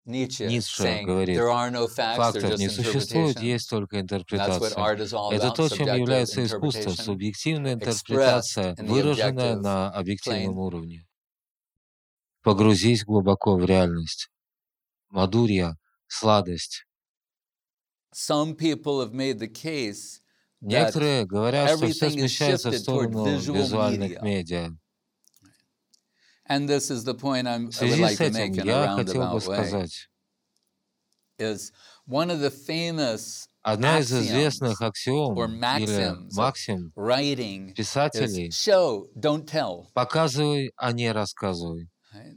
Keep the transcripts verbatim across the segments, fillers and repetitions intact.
Ницше говорит, фактов не существует, есть только интерпретация. Это то, чем является искусство, субъективная интерпретация, выраженная на объективном уровне. Погрузись глубоко в реальность. Мадурья, сладость. Некоторые говорят, что все смещается в сторону визуальных медиа. В связи с этим я хотел бы сказать, одна из известных аксиом или максим писателей — показывай, а не рассказывай.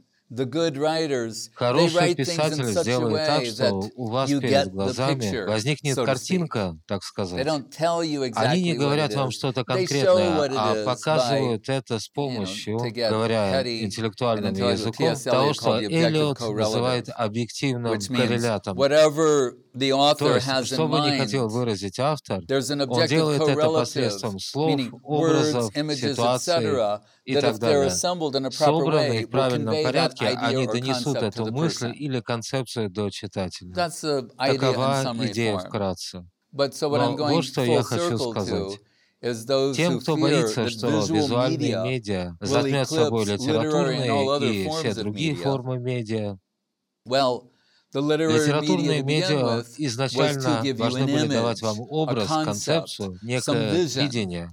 Хороший писатель сделает так, что у вас перед глазами возникнет картинка, так сказать. Они не говорят вам что-то конкретное, а показывают это с помощью, говоря интеллектуальным языком, того, что Эллиот называет объективным коррелятом. То есть, что бы ни хотел выразить автор, он делает это посредством слов, образов, ситуаций и так далее. Собранные в правильном порядке, они донесут эту мысль или концепцию до читателя. Такова идея вкратце. Но вот что я хочу сказать. Тем, кто боится, что визуальные медиа затмят собой литературные и все другие формы медиа, литературные медиа изначально должны были давать вам образ, концепцию, некое видение.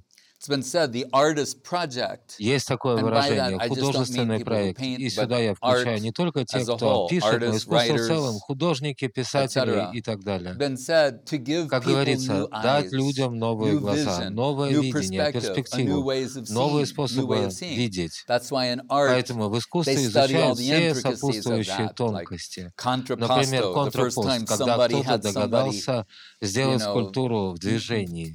Есть такое выражение — художественный проект. И сюда я включаю не только тех, кто пишет, но искусство в целом, художники, писатели и так далее. Как говорится, дать людям новые глаза, новое видение, перспективу, новые способы видеть. Поэтому в искусстве изучают все сопутствующие тонкости. Например, контрапост, когда кто-то догадался сделать скульптуру в движении.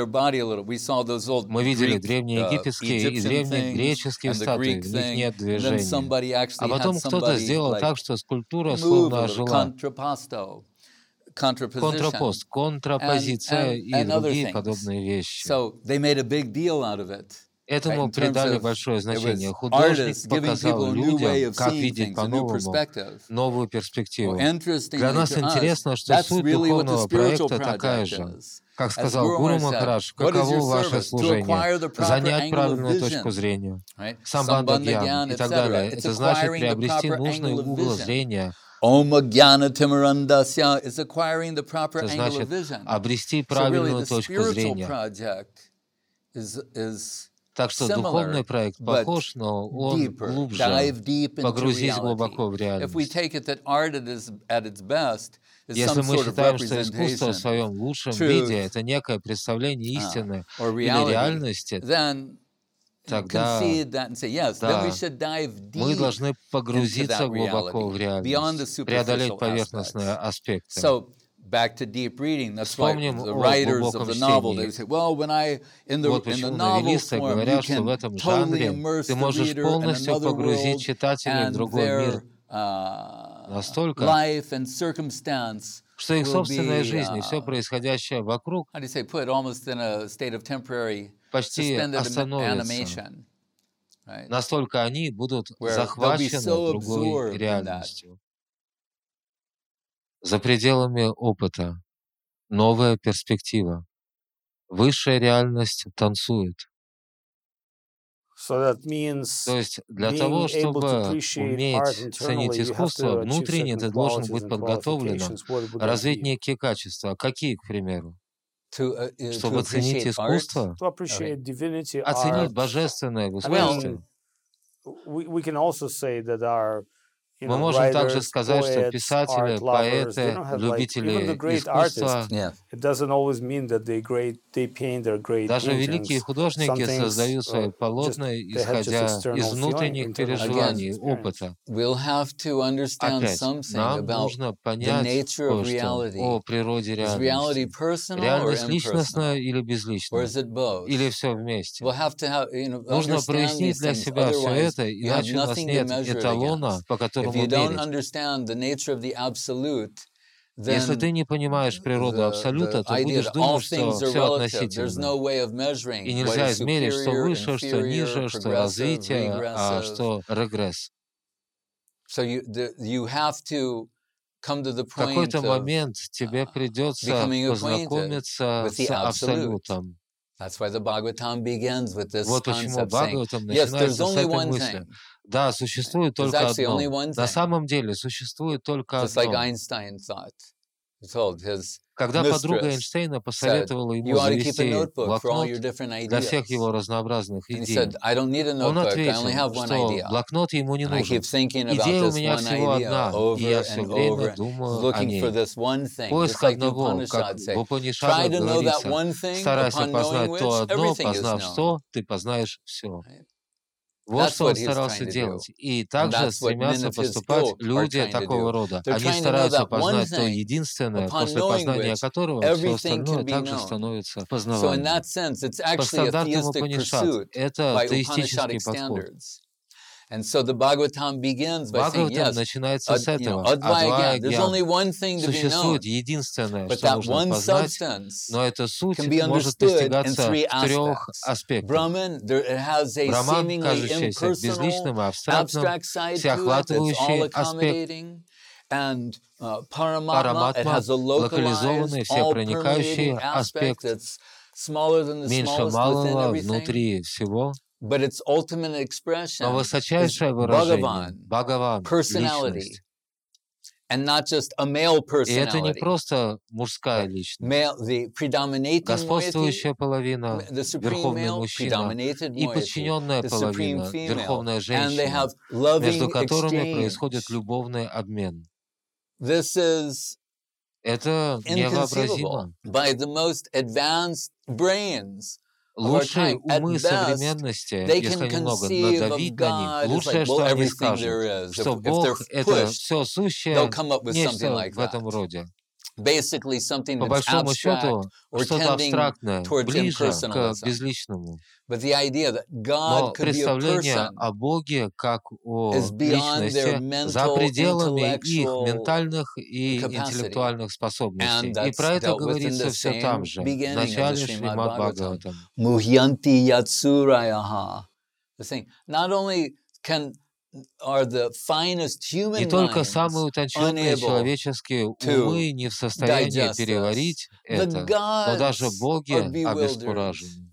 Мы видели древнеегипетские и древнегреческие статуи, в них нет движения. А потом кто-то сделал так, что скульптура словно ожила. Контрапост, контрапозиция и другие подобные вещи. Этому придали большое значение. Художник показал людям, как видеть по-новому, новую перспективу. Для нас интересно, что суть духовного проекта такая же. Как сказал Гуру Махарадж, каково ваше служение? Занять правильную точку зрения, самбандха гьян и так далее. Это значит приобрести нужный угол зрения. Это значит обрести правильную точку зрения. Так что духовный проект похож, но он глубже. Погрузись глубоко в реальность. Если мы считаем, что искусство в своем лучшем виде — это некое представление истины или реальности, тогда да, мы должны погрузиться глубоко в реальность, преодолеть поверхностные аспекты. Вспомним о глубоком чтении. Вот почему новеллисты говорят, что в этом жанре ты можешь полностью погрузить читателей в другой мир настолько, что их собственная жизнь и все происходящее вокруг почти остановится. Настолько они будут захвачены другой реальностью. За пределами опыта новая перспектива. Высшая реальность танцует. То есть для того, чтобы уметь ценить искусство, внутренне ты должен быть подготовленным, развить некие качества. Какие, к примеру? Чтобы ценить искусство, оценить божественное в искусстве. Мы можем также сказать, что писатели, поэты, любители искусства, даже великие художники создают свои полотна, исходя из внутренних переживаний, опыта. Опять, нам нужно понять кое-что о природе реальности. Реальность личностная или безличная? Или все вместе? Нужно прояснить для себя все это, иначе у нас нет эталона, по которому Если ты не понимаешь природу Абсолюта, то будешь думать, что все относительно. И нельзя измерить, что выше, что ниже, что развитие, а что регресс. в какой-то момент тебе придется познакомиться с Абсолютом. Вот почему Бхагаватам начинается с этой мысли. Да, существует только одно. На самом деле существует только одно. Когда подруга Эйнштейна посоветовала ему завести блокнот для всех его разнообразных идей, он ответил, что блокнот ему не нужен. Идея у меня всего одна, и я все время думаю о ней. Поиск одного, как в Упанишадах говорится, старайся познать то одно, познав сто, ты познаешь все. Вот что он старался делать. И также стремятся поступать люди такого рода. Они стараются познать то единственное, после познания которого все остальное также становится познаваемым. По стандартам Упанишад это теистический подход. Бхагаватам начинается с этого. Адвая гьян. Существует единственное, что нужно познать, но эта суть может достигаться в трех аспектах. Браман, кажущийся безличным и абстрактным, всеохватывающий аспект. Параматма, локализованный, всепроникающий аспект, меньше малого, внутри всего. Но высочайшее выражение — Бхагаван, личность. И это не просто мужская личность. Господствующая половина — верховный мужчина, и подчиненная половина — верховная женщина, между которыми происходит любовный обмен. Это невообразимо. Лучшие умы современности, если немного надавить на них, лучшее, что они скажут, что Бог — это все сущее, нечто в этом роде. По большому счету, что-то абстрактное, ближе к безличному. Но представление о Боге как о личности за пределами их ментальных и интеллектуальных способностей. И про это говорится все там же, в начале Шримад Бхагаватам. Не только самые утонченные человеческие умы не в состоянии переварить это, но даже боги обескуражены.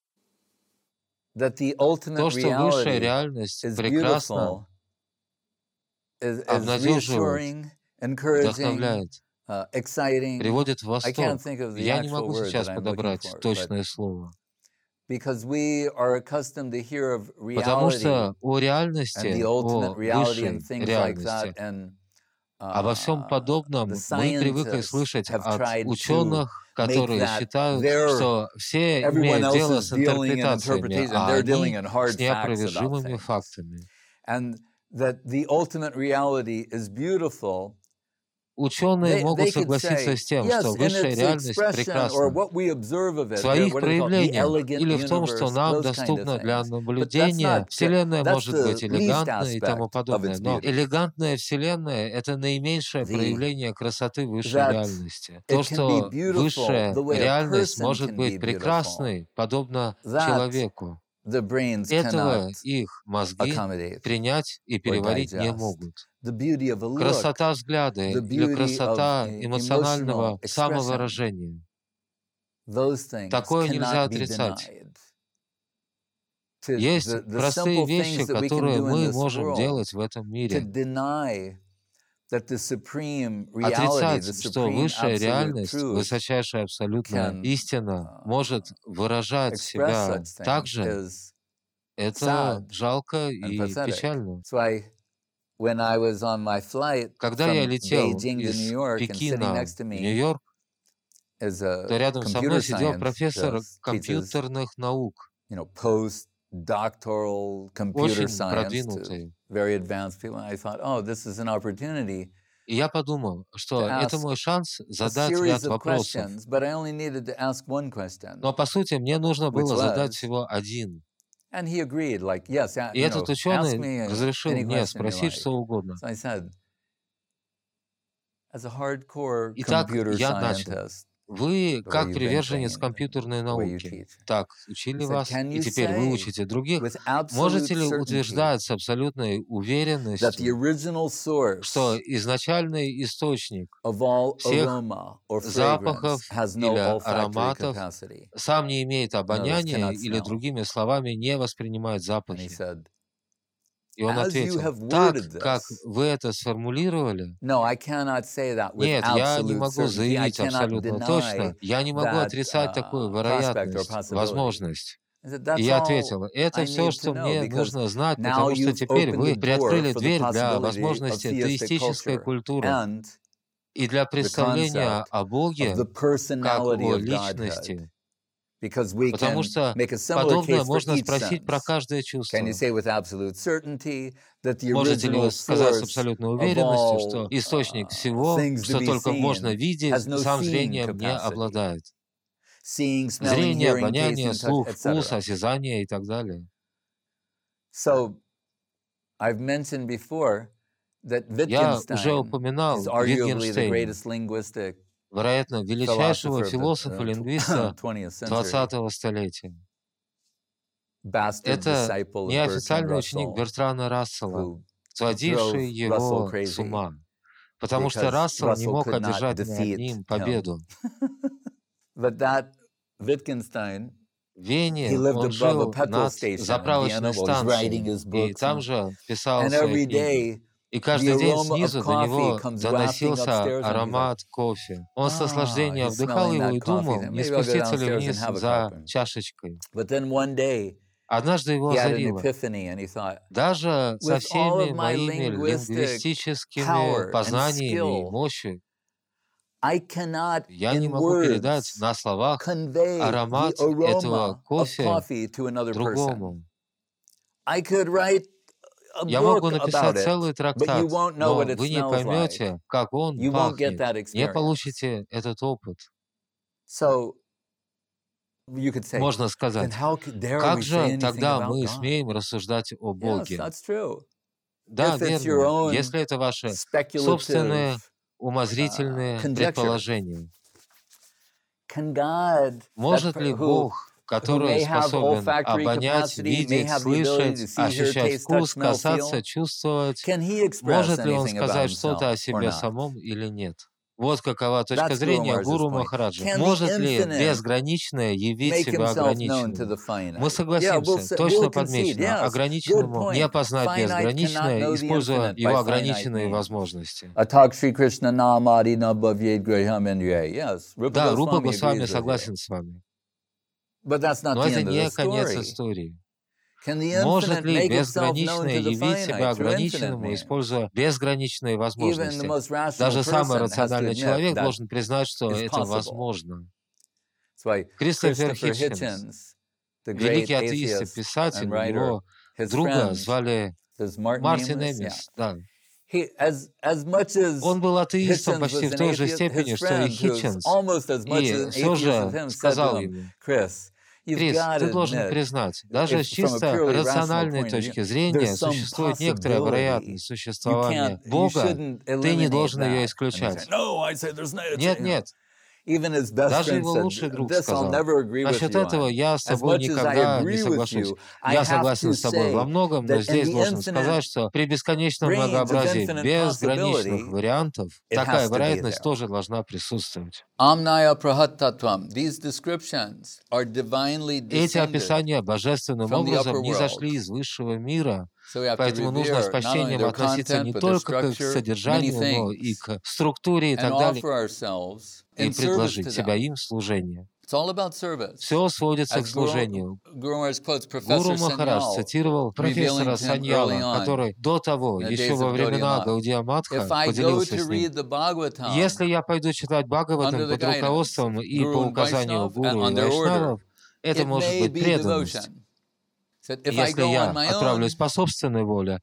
То, что высшая реальность прекрасна, обнадеживает, вдохновляет, приводит в восторг. Я не могу сейчас подобрать точное слово. Потому что о реальности, о высшей реальности, обо всем подобном мы привыкли слышать от ученых, которые считают, что все имеют дело с интерпретациями, а они с неопровержимыми фактами. Ученые могут согласиться с тем, что высшая реальность прекрасна в своих проявлениях или в том, что нам доступно для наблюдения. Вселенная может быть элегантной и тому подобное, но элегантная Вселенная — это наименьшее проявление красоты высшей реальности. То, что высшая реальность может быть прекрасной, подобно человеку. Этого их мозги принять и переварить не могут. Красота взгляда или красота эмоционального самовыражения. Такое нельзя отрицать. Есть простые вещи, которые мы можем делать в этом мире. Отрицать, что высшая реальность, высочайшая абсолютная истина может выражать себя так же, это жалко и печально. Когда я летел из Пекина в Нью-Йорк, то рядом со мной сидел профессор компьютерных наук, очень продвинутый. И я подумал, что это мой шанс задать ряд вопросов. Но, по сути, мне нужно было задать всего один. И этот ученый разрешил мне спросить что угодно. Итак, я начал. Вы как приверженец компьютерной науки, так учили вас, и теперь вы учите других. Можете ли утверждать с абсолютной уверенностью, что изначальный источник всех запахов или ароматов сам не имеет обоняния или, другими словами, не воспринимает запахи? И он ответил, так, как вы это сформулировали, нет, я не могу заявить абсолютно точно, я не могу отрицать такую вероятность, возможность. И я ответил, это все, что мне нужно знать, потому что теперь вы приоткрыли дверь для возможности теистической культуры и для представления о Боге как о личности. Потому что подобное можно спросить про каждое чувство. Можете ли вы сказать с абсолютной уверенностью, что источник всего, что только можно видеть, сам зрением не обладает? Зрение, обоняние, слух, вкус, осязание и так далее. Я уже упоминал Wittgenstein, вероятно, величайшего философа-лингвиста двадцатого столетия. Это неофициальный ученик Бертрана Рассела, сводивший его с ума, потому что Рассел не мог одержать над ним победу. В Вене он жил над заправочной станцией, и там же писал свои книги. И каждый день снизу до него доносился аромат кофе. Он с наслаждением вдыхал его и думал, не спуститься ли вниз за чашечкой. Однажды его озарило. Даже со всеми моими лингвистическими познаниями и мощью я не могу передать на словах аромат этого кофе другому. Я могу написать целый трактат, но вы не поймете, как он пахнет, не получите этот опыт. Можно сказать, как же тогда мы смеем рассуждать о Боге? Да, верно, если это ваши собственные умозрительные предположения. Может ли Бог, который способен обонять, видеть, слышать, ощущать вкус, касаться, чувствовать, может ли он сказать что-то о себе самом или нет? Вот какова точка зрения Гуру Махараджа. Может ли безграничное явить себя ограниченным? Мы согласимся, точно подмечено, ограниченному не познать безграничное, используя его ограниченные возможности. Да, Рупа Госвами согласен с вами. Но это не конец истории. Может ли безграничное явить себя ограниченному, используя безграничные возможности? Даже самый рациональный человек должен признать, что это возможно. Кристофер Хитченс, великий атеист и писатель, его друга звали Мартин Эмис. Да. Он был атеистом почти в той же степени, что и Хитченс, и все же сказал ему: Крис, ты должен признать, даже с чисто рациональной точки зрения существует некоторая вероятность существования Бога, ты не должен ее исключать. Нет, нет. Даже его лучший друг сказал: насчет этого я с тобой никогда не соглашусь. Я согласен с тобой во многом, но здесь должен сказать, что при бесконечном многообразии безграничных вариантов такая вероятность тоже должна присутствовать. Эти описания божественным образом не зашли из высшего мира, поэтому нужно с почтением относиться не только к содержанию, но и к структуре и так далее, и предложить себя им в служение. Все сводится к служению. Гуру Махарадж цитировал профессора Саньяла, который до того, еще во времена Гаудия Матха, поделился с ним: «Если я пойду читать Бхагаватам под руководством и по указанию гуру и вайшнавов, это может быть преданность. Если я отправлюсь по собственной воле,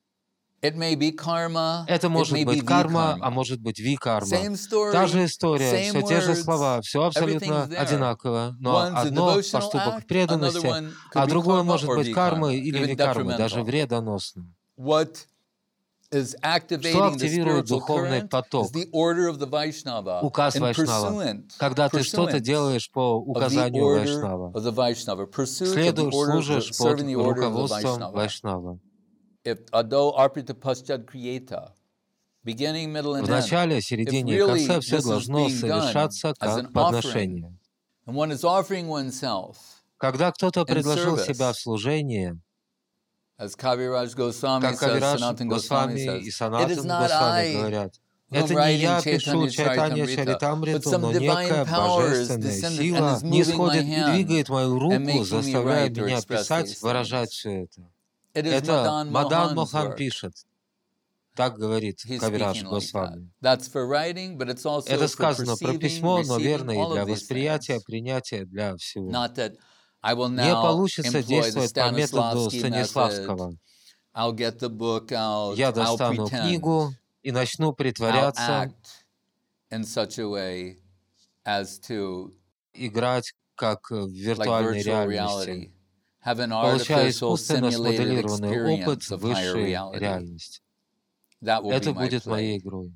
это может быть карма, а может быть викарма. Та же история, все те же слова, все абсолютно одинаково, но одно — поступок в преданности, а другое может быть кармой или викармой, даже вредоносным. is Что activating the активирует spiritual духовный current is поток? the order of the Vaishnava Указ and Вайшнава. pursuant, Когда ты что-то pursuance делаешь по of the указанию order Вайшнава, of the Vaishnava, pursuit of the следуешь, order of the, служишь под serving the order of the руководством Vaishnava. Вайшнава. If ado arpita paschad kriyeta, beginning, middle, and В end, начале, if середине и really конце все this is должно being done совершаться as как an offering, подношение. and one is offering oneself Когда кто-то in предложил себя в service, служение, as Kaviraj Goswami как says, Кавирадж Sanatana Goswami Госвами и says, it is Санатан not Госвами I говорят, who am это не writing я пишу Chaitanya Чайтанья Charitamrita, but Чаритамриту, some но divine некая power is божественная descended and сила is moving my нисходит и hand двигает мою and руку, making me заставляя write or меня express писать, these выражать things. все это. It is Это Madan Мадан Mohan's Мохан work. пишет. Так говорит He's Кавирадж speaking like that. Госвами. That's for writing, but it's also Это for сказано про perceiving, письмо, но receiving, верно и all для of these восприятия, things. принятия, для всего. Not that I will Не now получится employ the действовать по методу Stanislavski method. Станиславского. I'll get the book out. Я I'll достану pretend. книгу и начну I'll притворяться, act in such a way as to, играть как в like виртуальной virtual реальности, reality, have an получая artificial искусственно simulated смоделированный опыт experience of higher высшей reality. реальности. That will be Это my будет моей play. игрой.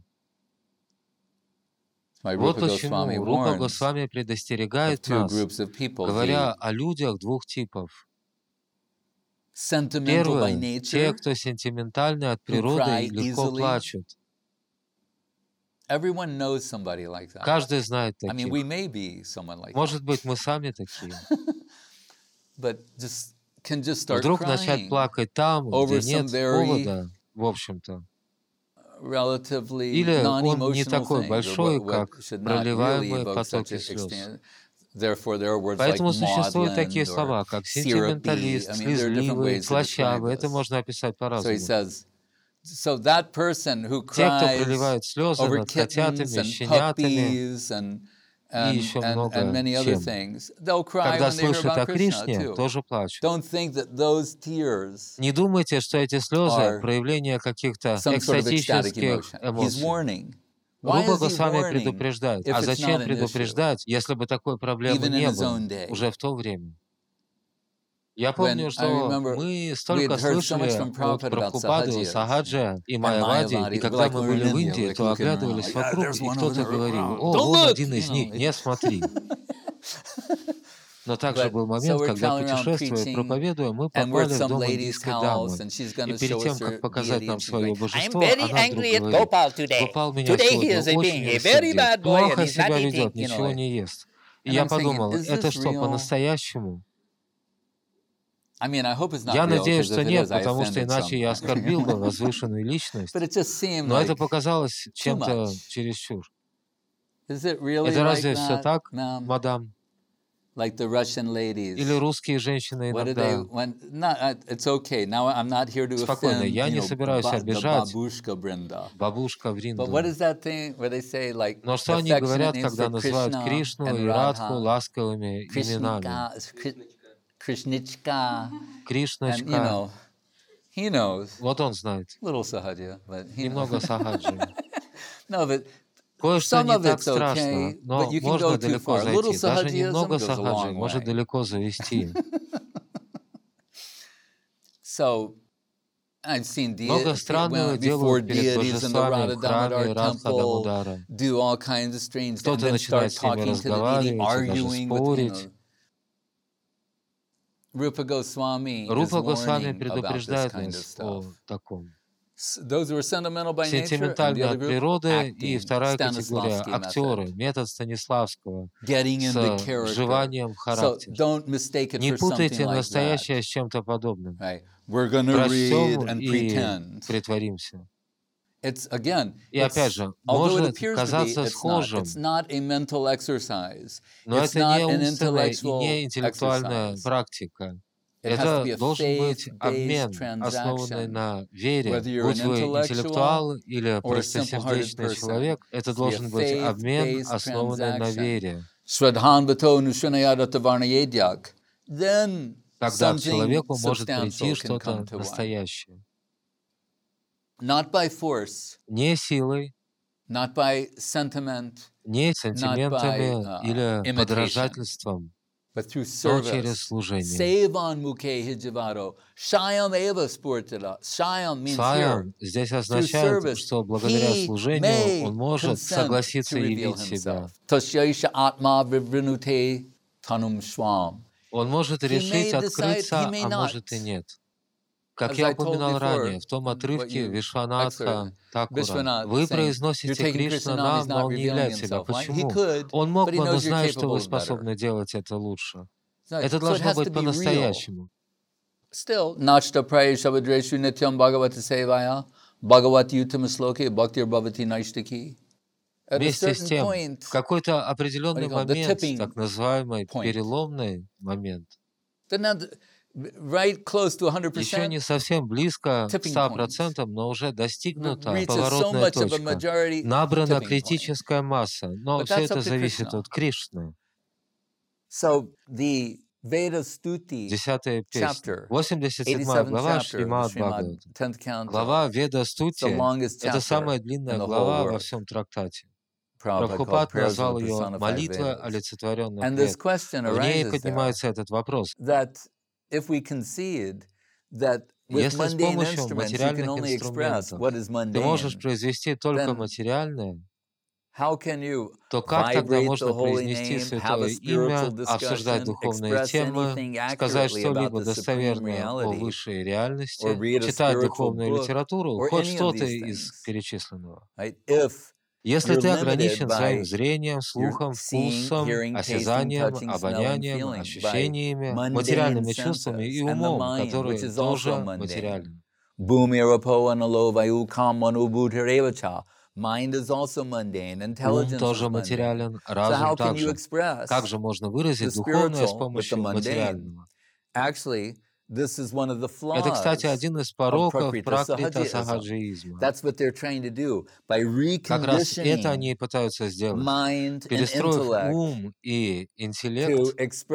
My Вот Rupa Goswami почему Рупа warns Госвами of предостерегает two нас, groups of people, говоря the о людях двух типов. sentimental by Первое — те, nature, кто сентиментальны от who природы cry и легко easily. плачут. Everyone knows somebody like that. Каждый знает I mean, we таких. may be someone like that, Может быть, мы сами такие. but just can just start Вдруг начать crying плакать там, over где some нет very повода, в общем-то. relatively Или он не non-emotional такой thing, or большой, what, what как should not really проливаемые evoke such потоки an слез. extent. Therefore, there are words like Поэтому существуют такие maudlin or слова, как syrupy. сентименталист, I mean, there are different слезливый, ways to describe слащавый. Это this. можно описать So he по-разному. says, so that person who Те, кто cries проливают слезы over над kittens котятами, and щенятами puppies and и and, еще and, and много many other чем, things, they'll cry когда when they hear слышат about о Krishna Кришне, too. тоже плачут. Don't think that those tears Не думайте, что эти слезы are — проявление каких-то some sort of ecstatic экстатических emotion. He's эмоций. warning. Why Рупа is he Госвами warning предупреждает. if А it's зачем not an issue, предупреждать, если бы такой проблемы even in не his было own day? уже в то время? Я When помню, I что remember мы we столько had heard so much слышали from от Prabhupada about Прабхупады, Sahajiyas Сахаджа и and Майявади, и Mayavadi. когда Like мы we were были in в India, Индии, like то looking around, оглядывались like, yeah, вокруг, there's и one over кто-то there. говорил: Don't «О, вон look, один you из know. них, не смотри». Но также But был so момент, we're когда, traveling around путешествуя и preaching, проповедуя, мы and we're at попали в some дом lady's индийской house, дамы. and she's И going to перед show тем, us как her показать deity, нам and she's свое like, I'm божество, very она вдруг angry at говорит: Gopal today. «Гопал меня Today he сегодня is being очень a very рассердил, bad boy, and плохо he's not себя eating, ведет, you know, ничего like». не ест». И And я I'm thinking, подумал, is это this что, real? по-настоящему? I mean, I hope it's not Я real, надеюсь, because что if it нет, is, I потому что offended иначе я someone. оскорбил бы возвышенную личность. But it just seemed Но это like показалось too чем-то much. чересчур. Is it really Это like разве все that, так, ma'am? мадам? Like the Russian Или ladies? русские женщины What did they? иногда... When not, uh, it's okay. Now I'm not here to Спокойно, offend, я you не know, собираюсь ba- the обижать babushka Brinda. бабушка But what Вринду. is that thing where they say like Но что они affectionate говорят, names когда for называют Krishna Кришну and и Радху Radha, ласковыми именами? Krishnika, Kri- Krishnichka, and you Кришночка. know, he knows. Вот он знает. Little Sahaja, but he knows. Немного сахаджи. No, but Кое-что some не of так it's страшно, okay, но but you can go можно too далеко far. Little зайти. Даже Sahajiism немного goes a сахаджи long может way. далеко завести. So I've seen Много dei- странного when, before делают перед deities in the божествами в храме Radha Радха temple Дамодара. do all kinds of strange things, and Кто-то then начинает start с ними talking to the deity, разговаривать и даже arguing with, you спорить. know. Rupa Goswami is Рупа Госвами warning about this предупреждает kind of нас о stuff. таком. S- Those who are sentimental by nature, and the Сентиментальные other от group, природы, и acting, вторая категория — Stanislavski актеры, method, метод Станиславского, getting с into character. вживанием в So характер. don't mistake it Не for something путайте like that. настоящее с чем-то подобным. Right? We're going to read Прочтем and и pretend. притворимся. It's again, И опять it's, же, although it может appears to be, казаться it's not. схожим, It's not a mental exercise. но It's это not не an умственная и intellectual не интеллектуальная exercise. практика. It has to be Это a должен быть faith-based обмен, основанный transaction. на вере. Whether you're Будь an вы intellectual интеллектуал или or a simple-hearted простосердечный person, человек, это it's to be a должен быть обмен, faith-based основанный на transaction. вере. Shraddhan Vato Nushanayadata Varnayedyak. Then Тогда к something человеку может прийти substantial can что-то come to one. настоящее. Not by force, Не силой, not by sentiment, не not by сантиментами uh, или imitation. подражательством, но через служение. Сваям здесь означает, что благодаря служению он может согласиться явить себя. Он может решить открыться, а может и нет. Как я упоминал ранее, в том отрывке Вишванатха Такура, вы произносите Кришна нам, но он не являет себя. Почему? Он мог бы, но знает, что вы способны делать это лучше. Это должно быть по-настоящему. Nachta prayeshavadreshu nityam bhagavata sevaya bhagavati uttam sloke bhaktir bhavati naishtaki. Вместе с тем, в какой-то определенный момент, так называемый переломный момент, еще не совсем близко к ста процентам, но уже достигнута поворотная точка, набрана критическая масса, но все это зависит от Кришны. Десятая песня, восемьдесят седьмая глава Шримад Бхагавата. Глава Веда Стути — это самая длинная глава во всем трактате. Прабхупад назвал ее «молитва, олицетворенная предков». В ней поднимается этот вопрос. Если с помощью материальных инструментов ты можешь произвести только материальное, то как тогда можно произнести святое имя, обсуждать духовные темы, сказать что-либо достоверное о высшей реальности, читать духовную литературу, хоть что-то из перечисленного? Если ты ограничен своим зрением, слухом, вкусом, осязанием, обонянием, ощущениями, материальными чувствами и умом, который тоже материален. Ум тоже материален, разум также. Как же можно выразить духовное с помощью материального? Это, кстати, один из пороков пракрита-сахаджиизма. Как раз это они и пытаются сделать, перестроив ум и интеллект,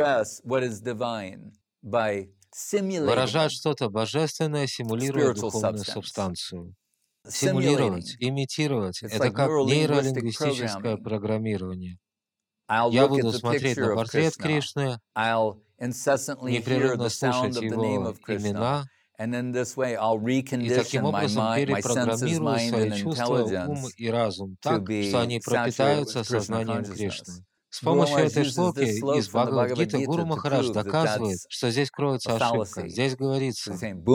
выражать что-то божественное, симулируя духовную субстанцию. Симулировать, имитировать — это как нейролингвистическое программирование. Я буду смотреть на портрет Кришны, непрерывно слушать его имена, и таким образом перепрограммирую свои чувства, ум и разум так, что они пропитаются сознанием Кришны. С помощью этой шлоки из Бхагавад-гиты Гуру Махарадж доказывает, что здесь кроется ошибка. Здесь говорится: ум и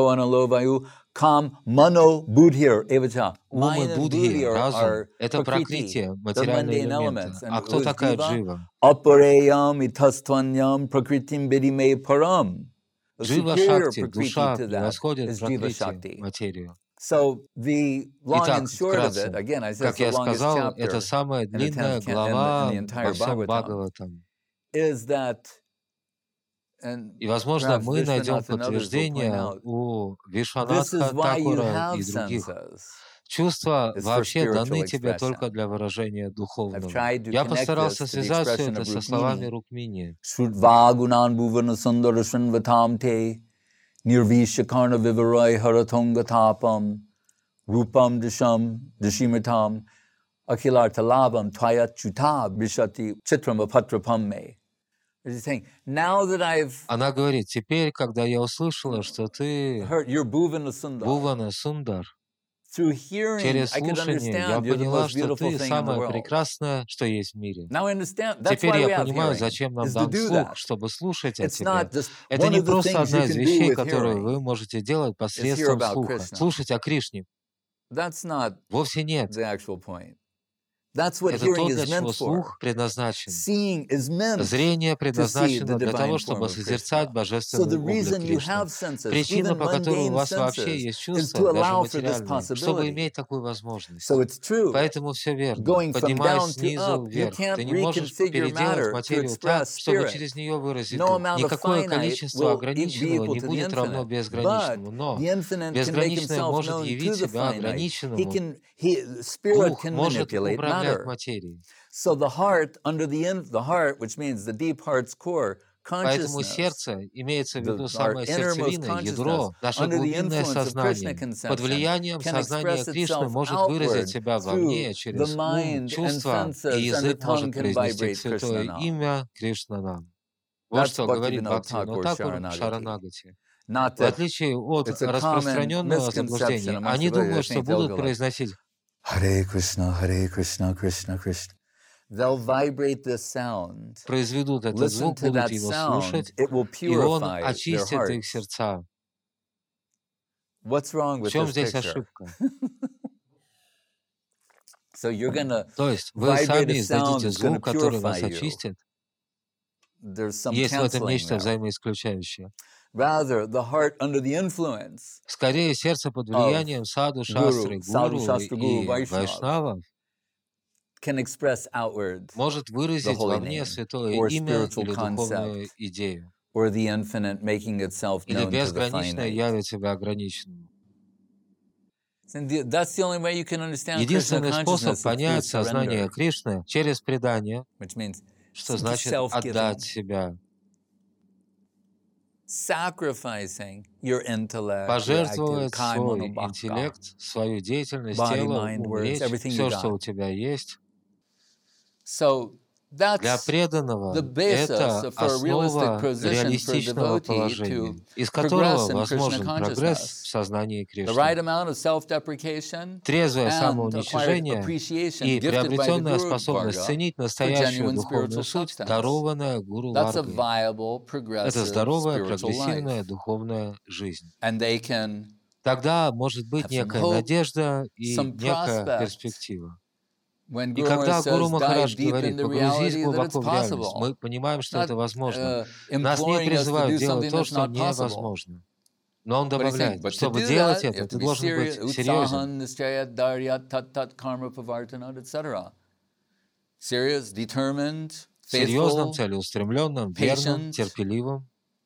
будхи, разум — это пракрити, материальные элементы. А кто такая джива? Джива-шакти, душа, превосходит пракрити, материю. Итак, вкратце, как я сказал, это самая длинная глава во всем Бхагаватам. И, возможно, мы найдем подтверждение у Вишванатха Такура и других. Чувства вообще даны тебе только для выражения духовного. Я постарался связать все это со словами Рукмини. Nirvishakarna vivarai haratongatapam rupam disham dishimitam akhilartalabam twayatchuta bishati chitramapatrapam me. Она говорит: теперь, когда я услышала, что ты Бхувана Сундар, через слушание я поняла, что ты самое прекрасное, что есть в мире. Теперь я понимаю, зачем нам дан слух, чтобы слушать о тебе. Это не просто одна из вещей, которую вы можете делать посредством слуха. Слушать о Кришне. Вовсе нет. Это то, для чего слух предназначен. Зрение предназначено для того, чтобы созерцать божественный облик Кришны. Причина, по которой у вас вообще есть чувства, даже материальные, чтобы иметь такую возможность. Поэтому все верно. Поднимаясь снизу вверх, ты не можешь переделать материю так, чтобы через нее выразить дух. Никакое количество ограниченного не будет равно безграничному, но безграничное может явить себя ограниченному. Дух может управлять материей. Поэтому сердце, имеется в виду самое сердцевинное, ядро, наше глубинное сознание, под влиянием сознания Кришны может выразить себя вовне через ум, чувства, и язык может произнести святое имя Кришна нам. Вот что говорит Бхактивинода Тхакур Шаранагати. В отличие от распространенного заблуждения, они думают, что будут произносить Харе Кришна, Харе Кришна, Кришна Кришна. They'll vibrate this sound. Произведут этот звук, будут его слушать, и он очистит их сердца. What's wrong with В чем this здесь picture? ошибка? So you're gonna То есть вы vibrate сами a sound издадите that's gonna звук, который purify вас you. очистит. There's some Есть в этом canceling нечто there. взаимоисключающее. Rather, the heart under the influence Скорее, сердце под влиянием саду, шастры, Sadhu, гуру Shastra, Guru, и Vaishnava вайшнавов can express outward может выразить holy вовне name святое or имя spiritual или духовную concept. идею, or the infinite making itself или known to the безграничное finite. явит себя ограниченным. And the- That's the only way you can understand Krishna Единственный способ consciousness is through понять сознание surrender, Кришны через предание, which means что значит self-giving, отдать себя, sacrificing your intellect, your active, пожертвовать kai свой mono bhakti, интеллект, свою деятельность, body, тело, mind, ум, words, речь, everything все, you что got. у тебя есть. So Для that's преданного the basis это for a realistic основа position for a реалистичного devotee положения, to из которого progress in Krishna возможен прогресс в consciousness. сознании The Кришны. right amount of self-deprecation Трезвое and acquired самоуничижение appreciation и gifted by the приобретенная Guru способность Varga ценить for настоящую genuine духовную spiritual суть, substance. дарованная Гуру That's a Варгой. viable, Это progressive здоровая, spiritual прогрессивная life. духовная жизнь. And they can Тогда может быть have some некая hope, надежда и some некая prospect. перспектива. When И Guru когда Maharaj Гуру says, dive Махарадж deep говорит, into погрузись reality, that it's глубоко в реальность, possible. мы понимаем, что Not это возможно. uh, Нас не imploring us to призывают do делать something то, that's что not possible. невозможно. Но он But he's saying, добавляет, but to чтобы do делать that, you это, have to ты be должен быть serious, серьезен. utsahan, nischayat, daryat, tat, tat, karma, pavartanat, et cetera. Serious, determined, Серьезным, faithful, целеустремленным, верным, patient. терпеливым.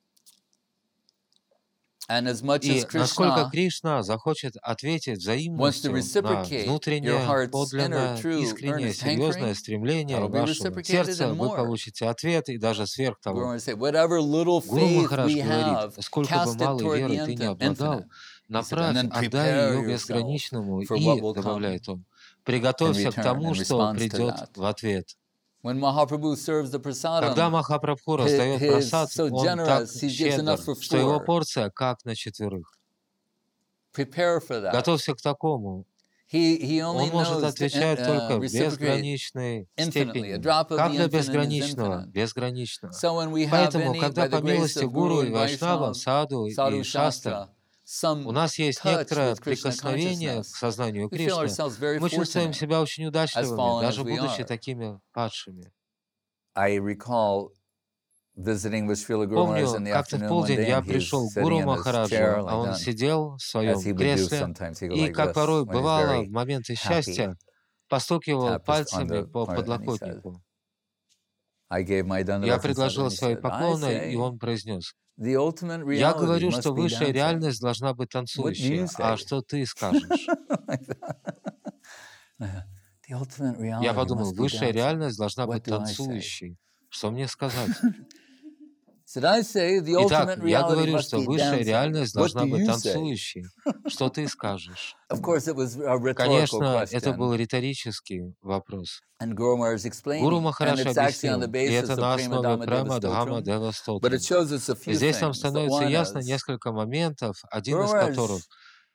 And as much И as насколько Krishna Кришна захочет ответить wants to взаимностью на reciprocate your внутреннее, heart's inner, подлинное, true, искреннее, earnest серьезное hankering, стремление that'll be вашего reciprocated сердца, and вы more. получите ответ и даже сверх Guru того. Maharaj said, whatever little Гуру faith Махарадж we говорит, have, сколько бы cast it малой toward the веры ты не обладал, infinite. He said, and направь, then отдай prepare ее yourself безграничному for what и, will come добавляет он, in приготовься к return тому, in что response to придет that. в ответ. When Mahaprabhu serves the Когда prasadam, Махапрабху he, раздает he is просад, so он так generous, he gives щедр, enough for что его four. порция как на четверых. Prepare for that. Готовься к такому. He, he only Он может knows to отвечать uh, только в reciprocate безграничной infinitely. A степени. drop of Как the для infinite is безграничного, infinite. безграничного. So when we have Поэтому, any, когда by the по grace милости of Гуру Guru и and Вайшнава, Vaishnava, Саду Sadhu и Шастра, Shastra, some у нас есть touch некоторое with Krishna прикосновение к consciousness, сознанию we feel Кришны, ourselves very мы чувствуем fortunate, себя очень as удачливыми, fallen as даже we будучи are. такими падшими. I recall visiting with Srila Guru Maharaj in Помню, the как-то в afternoon one полдень day, я and he's пришел к sitting Гуру in his Махараджу, chair а like он that, сидел в as своем he would do кресле sometimes. He go и, like как this порой when he's бывало very в моменты happy. счастья, постукивал Tap just on пальцами the по part, and he said, подлокотнику. I gave my Я Dandavata Sadhu, предложил and he свои said, I поклоны, и say, он произнес, the ultimate я reality говорю, must что be высшая dancing. реальность должна быть What do you танцующей, а say? что ты скажешь? Like that. The ultimate Я reality подумал, must be высшая dancing. реальность должна What быть do I say? танцующей. Что мне сказать? Said I say the Итак, ultimate я reality говорю, must что be высшая dancing. реальность What должна do быть you say? танцующей. Что ты скажешь? Of course, it was a rhetorical Конечно, это question. был риторический вопрос. And Guru Maharaj explained, Гуру and Махарадж it's actually on the объяснил, и basis это of на Prema основе Dhamma Према Дхама Devastotram, Дева but Стотрам. it shows us a few Здесь нам things. становится One ясно is, несколько моментов, один Guru из Maharaj, которых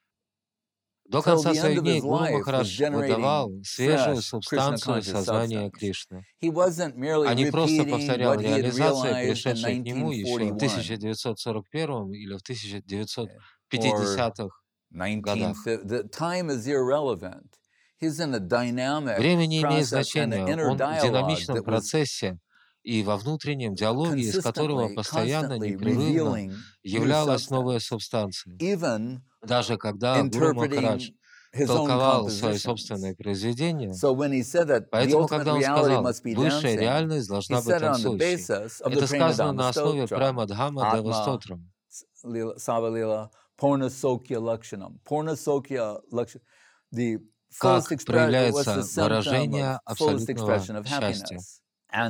до till конца the end своих of дней his Гуру life, was Махарадж выдавал generating свежую fresh Krishna субстанцию conscious сознания substance. Кришны, He wasn't merely а не просто repeating повторял what he had реализации, realized in пришедшие к нему еще в nineteen тысяча forty-one девятьсот сорок первом или в тысяча девятьсот or пятидесятых nineteen годах. fifty. The time is irrelevant. He's in a dynamic Время не имеет process and an значения, inner он в dialogue динамичном that was процессе и во внутреннем диалоге, из которого consistently, постоянно, constantly непрерывно revealing new являлась новая substance, субстанция. even Даже когда Гуру Махарадж interpreting his own толковал свои compositions. собственные произведения, So when he said that the поэтому, ultimate когда он reality сказал, must be высшая dancing, реальность he должна быть said it on the танцующей, basis of the это сказано Prema на основе Dhamma Према Дхама Дева Atma Стотрам. Savalila Purna Sokya Lakshanam. Purna Sokya Lakshanam. The Как fullest expression was проявляется the symptom выражение of fullest абсолютного expression of счастья. happiness. And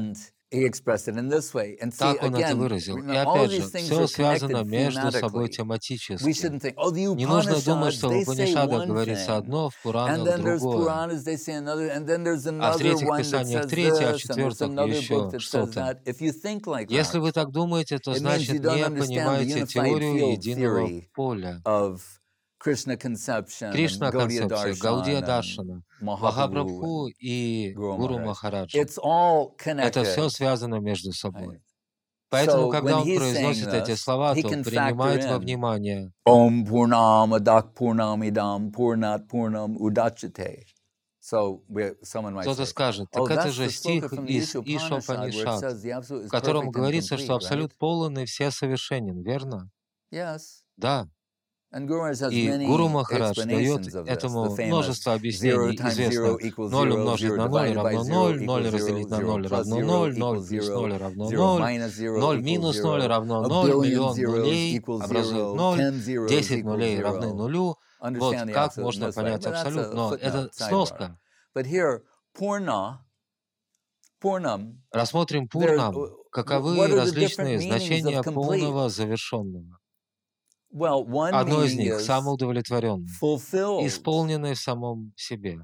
Так он это выразил. И опять же, все связано между собой тематически. Не нужно думать, что в Упанишадах говорится одно, в Пуранах другое, а в третьих писаниях третье, а в четвертых еще что-то. Если вы так думаете, то значит не понимаете теорию единого поля. Кришна концепция, Гаудия Даршана, Махапрабху и Гуру Махараджа. Это все связано между собой. Поэтому, когда он произносит эти слова, то принимает во внимание Ом Пурнам Адак Пурнамидам Пурнат Пурнам Удачате. Кто-то скажет, так это же стих из Ишопанишад, в котором говорится, что Абсолют полон и все совершенен, верно? Да. И Гуру Махарадж дает этому множество объяснений. Известно, ноль умножить на ноль равно ноль, ноль разделить на ноль равно ноль, ноль плюс ноль равно ноль, ноль минус ноль равно ноль, миллион нулей образует ноль, десять нулей равны нулю. Вот как можно понять Абсолют, но это сноска. Рассмотрим Пурнам, каковы различные значения полного завершенного. Одно из них — самоудовлетворенный, исполненный в самом себе.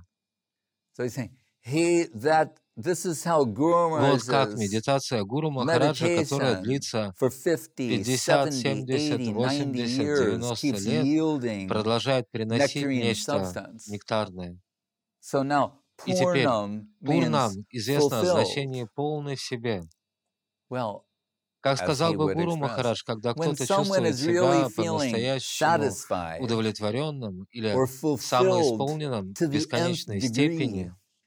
Вот как медитация Гуру Махараджа, которая длится пятьдесят, семьдесят, восемьдесят, девяносто лет, продолжает приносить нечто нектарное. И теперь Пурнам известно о значении полный в себе. Как сказал бы Гуру Махарадж, когда кто-то чувствует себя по-настоящему удовлетворенным или самоисполненным в бесконечной степени,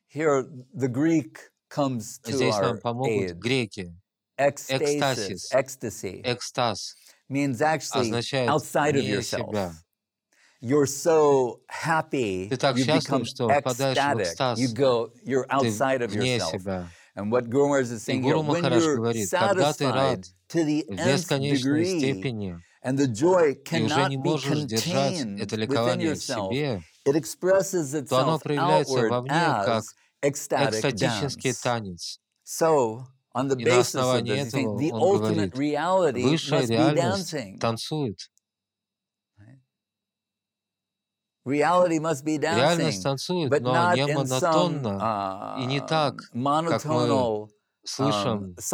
здесь нам помогут греки. Экстасис, экстаз означает вне себя. Ты так счастлив, что впадаешь в экстаз, ты вне себя. И Гуру Махарадж говорит, когда ты рад в бесконечной степени и уже не можешь держать это ликование в себе, то оно проявляется вовне как экстатический танец. И на основании этого он говорит, высшая реальность танцует. Реальность танцует, но не монотонно и не так, как мы слышим от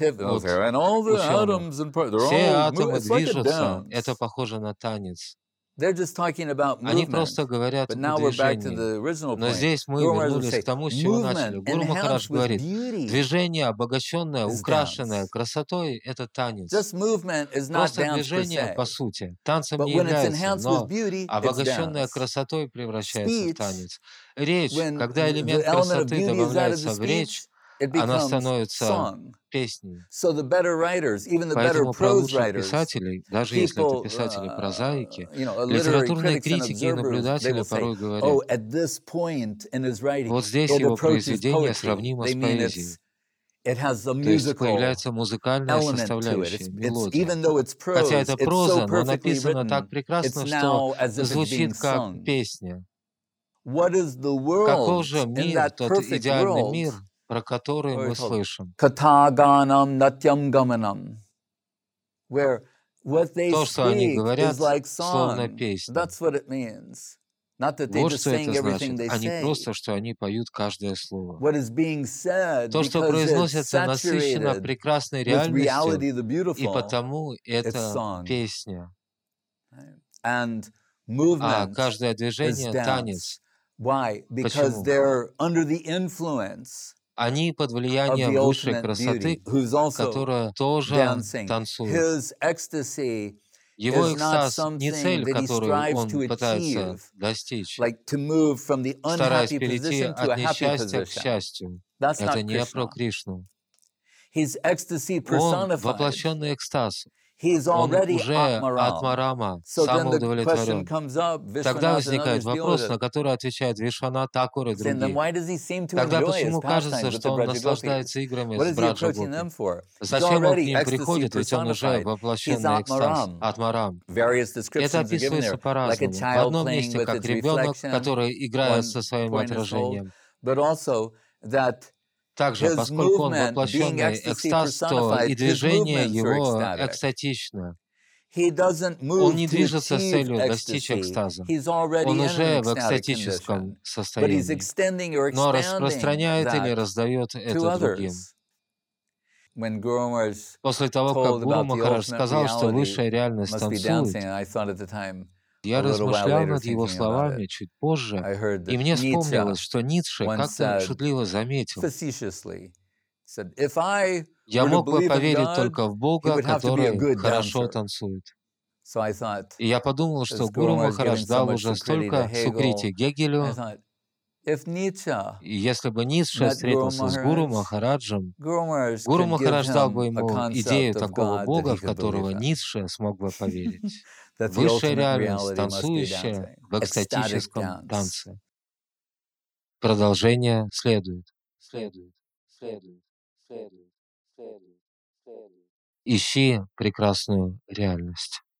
ученых. Все атомы движутся, это похоже на танец. Они просто говорят о движении. Но здесь мы вернулись к тому, с чего начали. Гуру Махарадж говорит, движение, обогащенное, украшенное красотой — это танец. Просто движение, по сути, танцем не является, но обогащенное красотой превращается в танец. Речь, когда элемент красоты добавляется в речь, она становится песней. Поэтому про лучших писателей, даже если это писатели-прозаики, литературные критики и наблюдатели порой говорят, вот здесь его произведение сравнимо с поэзией. То есть появляется музыкальная составляющая, мелодия. Хотя это проза, но написано так прекрасно, что звучит как песня. Каков же мир, тот идеальный мир, про который мы слышим? То, что они говорят, словно песня. Вот что это значит, а не просто, что они поют каждое слово. То, что произносится, насыщено прекрасной реальностью, и потому это песня. А каждое движение — танец. Почему? Они под влиянием высшей красоты, которая тоже танцует. Его экстаз не цель, которую он пытается достичь, стараясь перейти от несчастья к счастью. Это не про Кришну. Он воплощенный экстаз. Он уже атмарама, самоудовлетворен. Тогда возникает вопрос, на который отвечает Вишванат Такур и другие. Тогда почему кажется, что он наслаждается играми с Браджа-гопи? Зачем он к ним приходит, ведь он уже воплощенный экстаз, атмарам? Это описывается по-разному. В одном месте как ребенок, который играет со своим отражением. Также, his поскольку он movement, being воплощенный ecstasy экстаз, то personified, и his движение movements are его ecstatic. экстатично. He doesn't Он move не to движется с achieve целью достичь ecstasy. экстаза. He's Он already in an уже в ecstatic экстатическом condition, but he's состоянии, extending or но expanding распространяет или that раздает to это другим. others. When Guru Maharaj После того, как told Гуру about the Махарадж ultimate сказал, что reality высшая реальность must be танцует, dancing, and I thought at the time, a я little while размышлял later, над его thinking about it, словами чуть позже, I heard и that мне Nietzsche вспомнилось, что Ницше once как-то said шутливо заметил: facetiously, said, if I «Я were to мог бы believe in поверить God, только в he Бога, would have to be a который good хорошо dancer». танцует». So I thought, И я подумал, что as Гуру Guru Maharaj Махарадж giving so дал much уже Sukriti to столько сукрити Hegel, I Гегелю, thought, if Nietzsche и если бы Ницше met Guru встретился с Гуру Maharaj, Махараджем, Guru Maharaj Гуру could give Махарадж дал бы him a ему идею concept of такого God that Бога, he в could believe которого in. Ницше смог бы поверить. That the Высшая ultimate реальность, reality must be танцующая dancing, в ecstatic экстатическом dance. танце. Продолжение следует. Следует. Следует. Следует. Следует. Следует. Ищи прекрасную реальность.